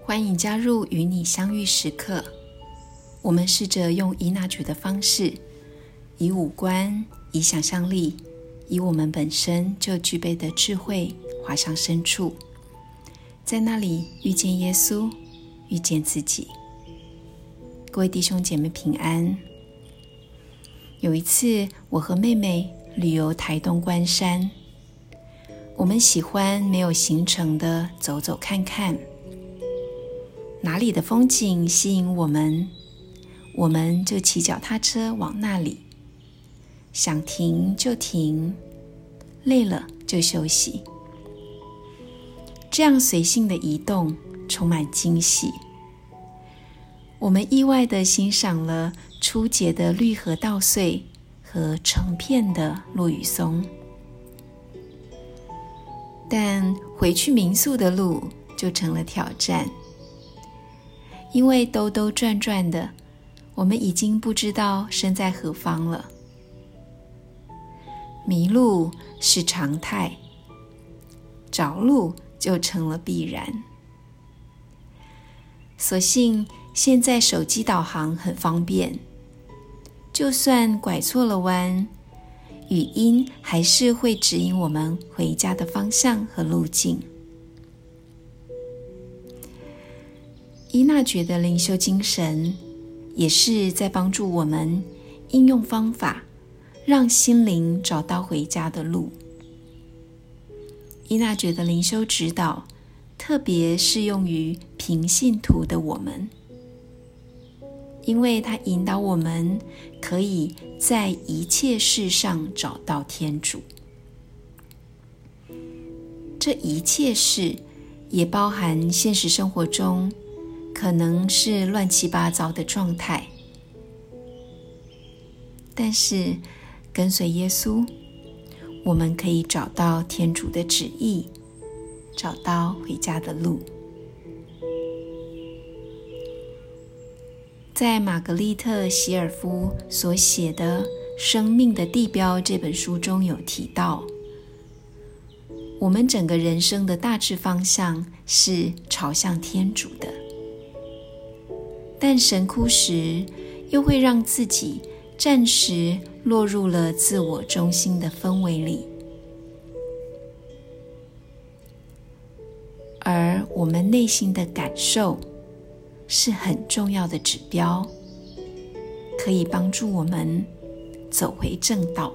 欢迎加入与你相遇时刻。我们试着用依纳爵的方式，以五官，以想象力，以我们本身就具备的智慧滑向深处，在那里遇见耶稣，遇见自己。各位弟兄姐妹平安。有一次我和妹妹旅游台东关山，我们喜欢没有行程的走走看看，哪里的风景吸引我们，我们就骑脚踏车往那里，想停就停，累了就休息。这样随性的移动充满惊喜。我们意外地欣赏了初结的绿荷稻穗和成片的落羽松。但回去民宿的路就成了挑战，因为兜兜转转的，我们已经不知道身在何方了。迷路是常态，找路就成了必然。所幸现在手机导航很方便，就算拐错了弯，语音还是会指引我们回家的方向和路径。依纳爵的灵修精神也是在帮助我们应用方法，让心灵找到回家的路。依纳爵的灵修指导特别适用于平信徒的我们，因为它引导我们可以在一切事上找到天主。这一切事也包含现实生活中可能是乱七八糟的状态，但是跟随耶稣，我们可以找到天主的旨意，找到回家的路。在玛格丽特·席尔夫所写的《生命的地标》这本书中有提到，我们整个人生的大致方向是朝向天主的，但神枯时又会让自己暂时落入了自我中心的氛围里，而我们内心的感受是很重要的指标，可以帮助我们走回正道。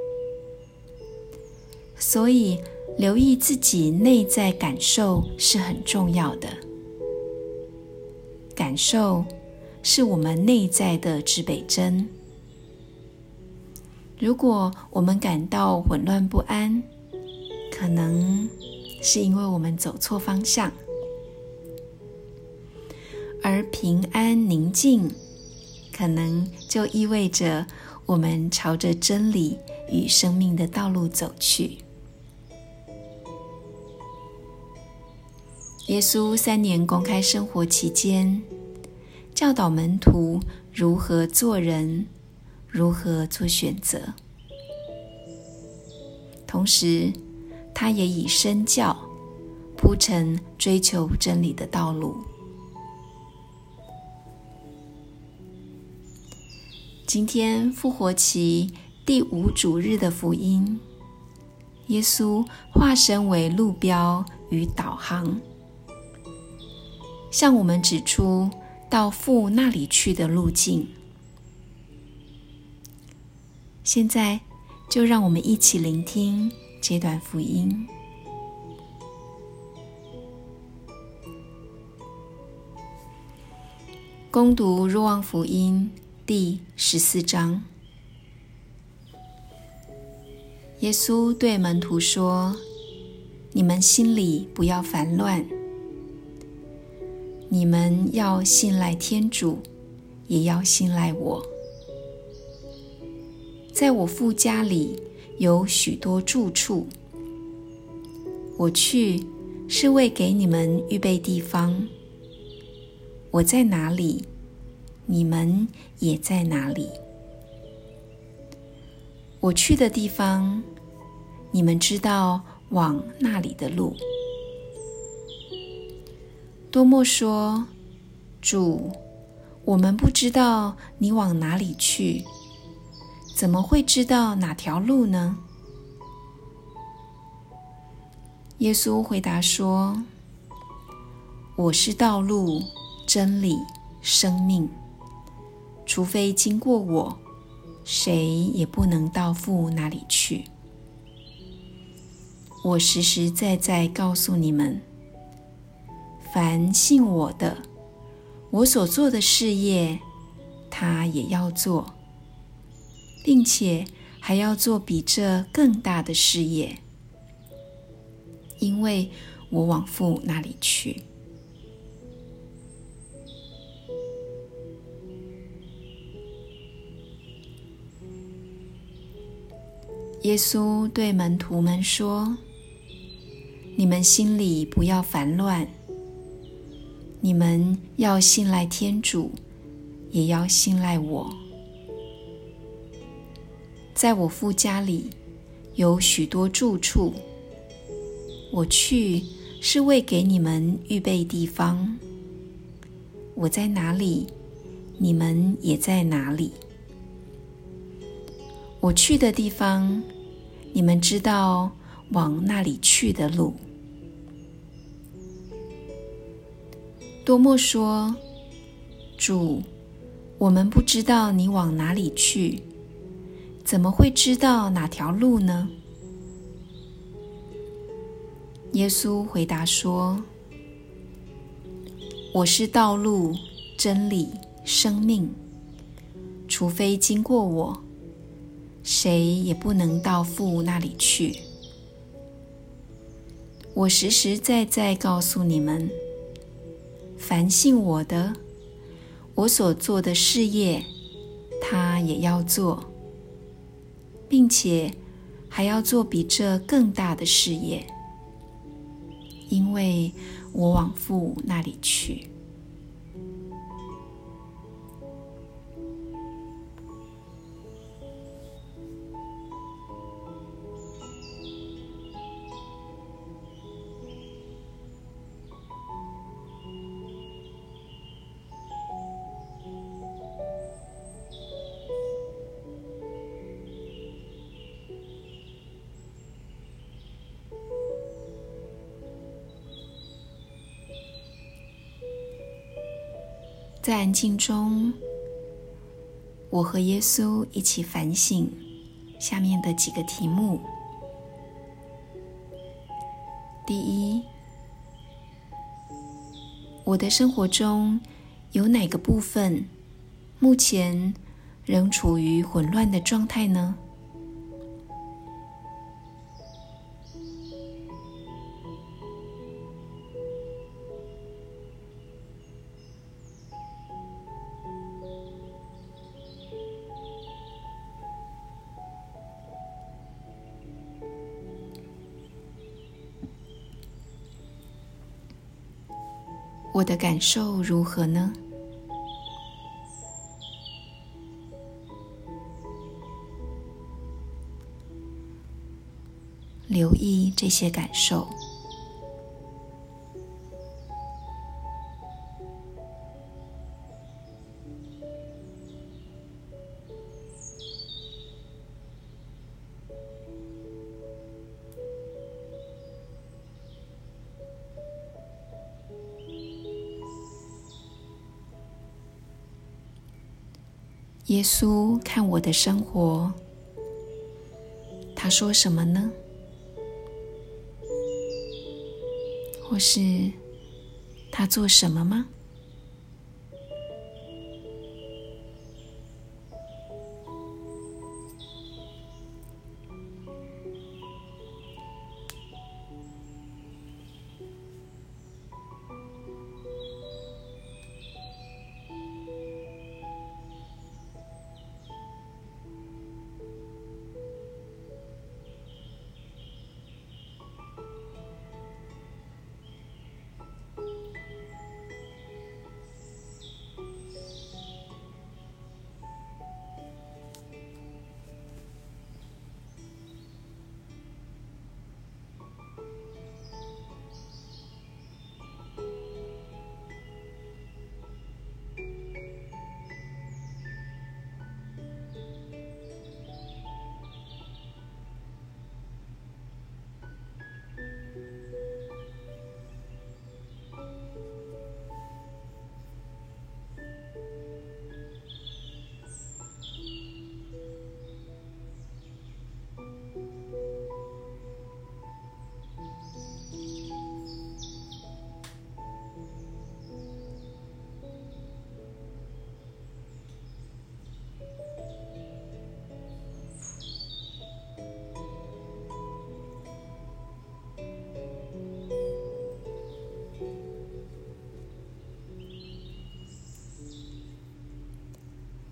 所以留意自己内在感受是很重要的。感受是我们内在的指北针。如果我们感到混乱不安，可能是因为我们走错方向。而平安宁静，可能就意味着我们朝着真理与生命的道路走去。耶稣3年公开生活期间，教导门徒如何做人，如何做选择。同时，他也以身教铺陈追求真理的道路。今天复活期第5主日的福音，耶稣化身为路标与导航，向我们指出到父那里去的路径。现在就让我们一起聆听这段福音。恭读若望福音第14章。耶稣对门徒说：你们心里不要烦乱，你们要信赖天主，也要信赖我。在我父家里有许多住处，我去是为给你们预备地方。我在哪里，你们也在哪里。我去的地方，你们知道往那里的路。 多默说：主，我们不知道你往哪里去，怎么会知道哪条路呢？耶稣回答说：我是道路、真理、生命，除非经过我，谁也不能到父那里去。我实实在在告诉你们，凡信我的，我所做的事业，他也要做，并且还要做比这更大的事业，因为我往父那里去。耶稣对门徒们说：你们心里不要烦乱，你们要信赖天主，也要信赖我。在我父家里有许多住处，我去是为给你们预备地方。我在哪里，你们也在哪里。我去的地方，你们知道往那里去的路。多默说：主，我们不知道你往哪里去，怎么会知道哪条路呢？耶稣回答说：我是道路、真理、生命，除非经过我，谁也不能到父那里去。我实实在在告诉你们，凡信我的，我所做的事业，他也要做，并且还要做比这更大的事业，因为我往父那里去。在安静中，我和耶稣一起反省下面的几个题目。第一，我的生活中有哪个部分目前仍处于混乱的状态呢？我的感受如何呢？留意这些感受。耶稣看我的生活，他说什么呢？或是他做什么吗？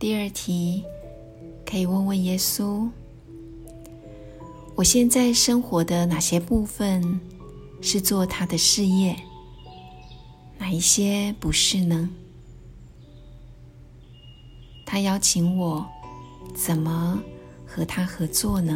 第二题，可以问问耶稣，我现在生活的哪些部分是做他的事业，哪一些不是呢？他邀请我怎么和他合作呢？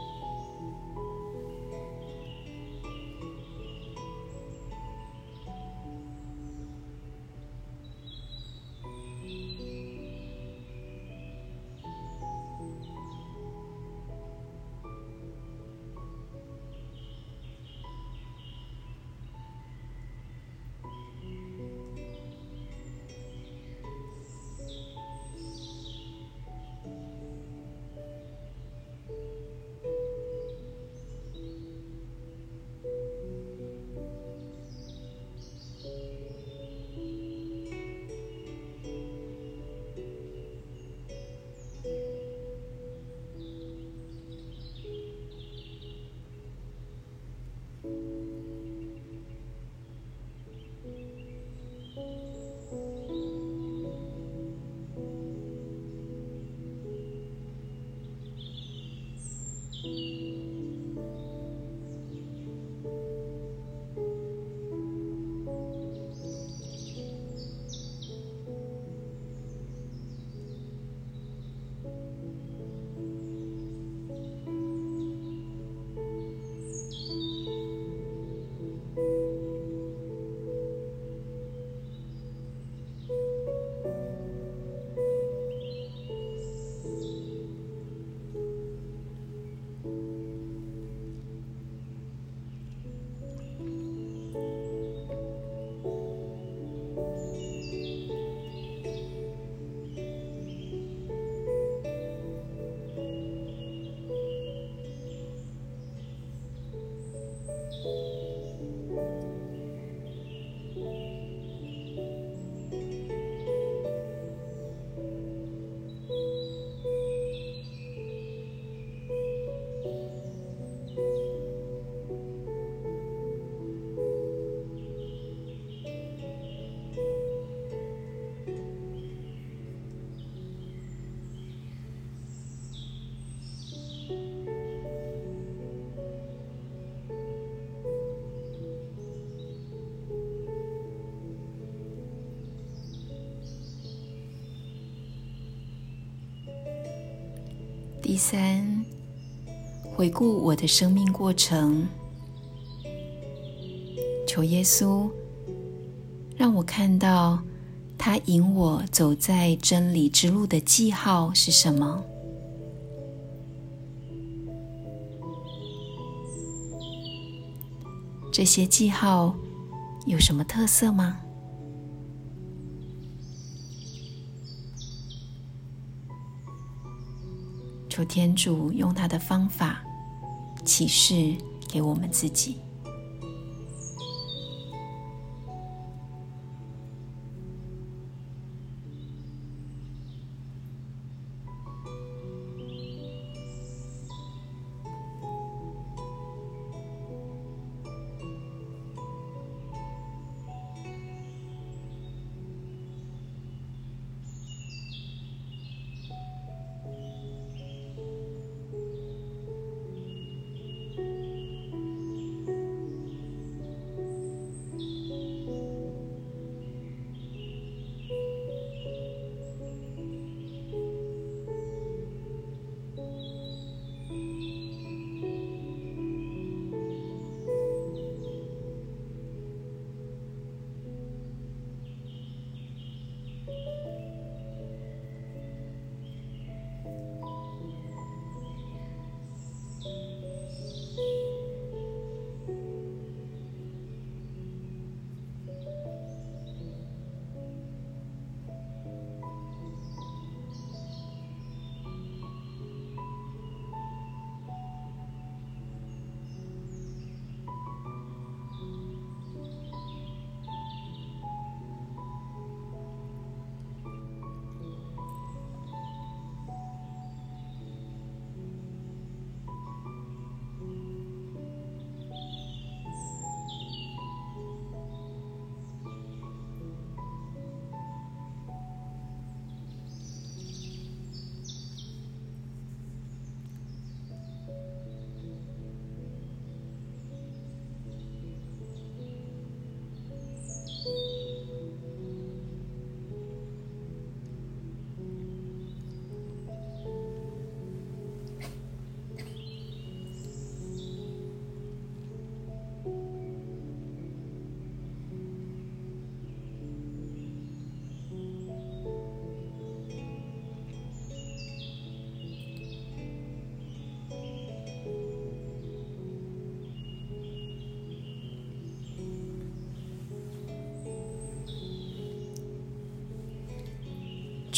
第三，回顾我的生命过程，求耶稣让我看到他引我走在真理之路的记号是什么。这些记号有什么特色吗？求天主用他的方法启示给我们自己。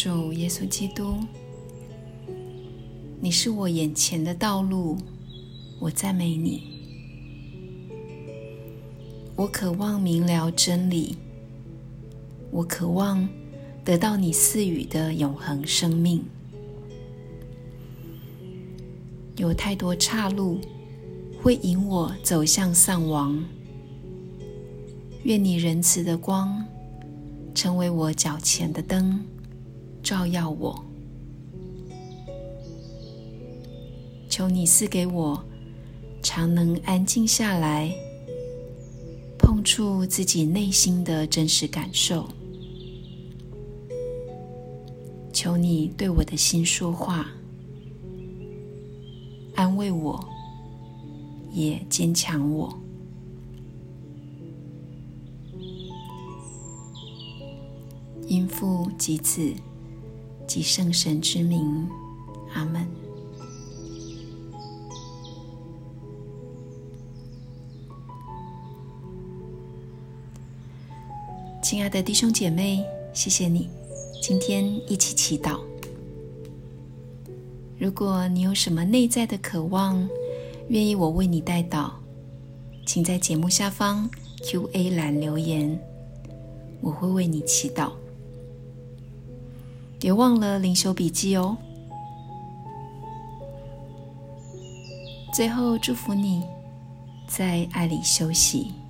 主耶稣基督，你是我眼前的道路，我赞美你。我渴望明了真理，我渴望得到你赐予的永恒生命。有太多岔路会引我走向丧亡，愿你仁慈的光成为我脚前的灯，照耀我。求你赐给我常能安静下来，碰触自己内心的真实感受。求你对我的心说话，安慰我，也坚强我。因父及子及圣神之名，阿们。亲爱的弟兄姐妹，谢谢你今天一起祈祷。如果你有什么内在的渴望，愿意我为你代祷，请在节目下方 Q&A 栏留言，我会为你祈祷。别忘了灵修笔记哦。最后祝福你在爱里休息。